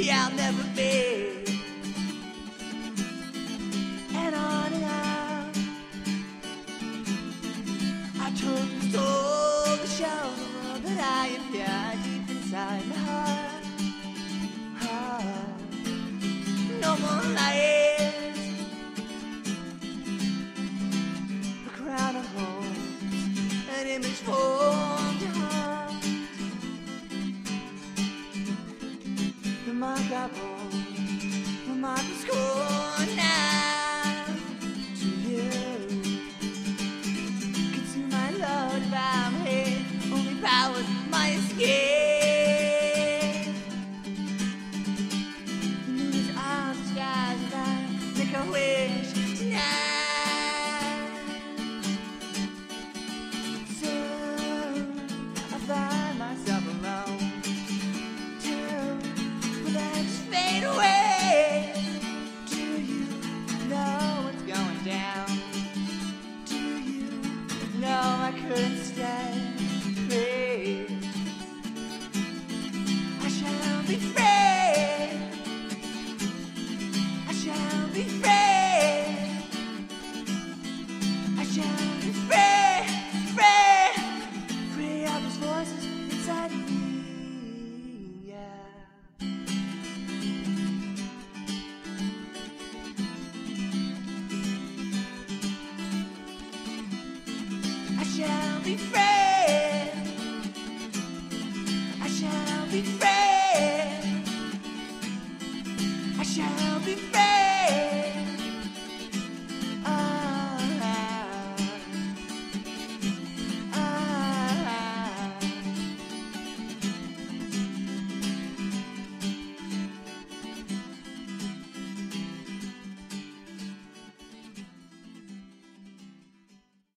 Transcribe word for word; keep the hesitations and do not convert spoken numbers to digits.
free I'll never be. And on and on I told you so, the show that I am here deep inside my heart. heart. No more lies, a crown of horns, an image formed to heart. The mark I bore, the mark of scorn now to you. Consume my load if I'm here, only powers my escape. The moon is on the skies and I make a wish tonight. Soon I find myself alone. Fade away. Do you know what's going down? Do you know I couldn't stay? Please, I shall be free. I shall be free. I shall be free, free, free of those voices inside me. Yeah. I shall be free.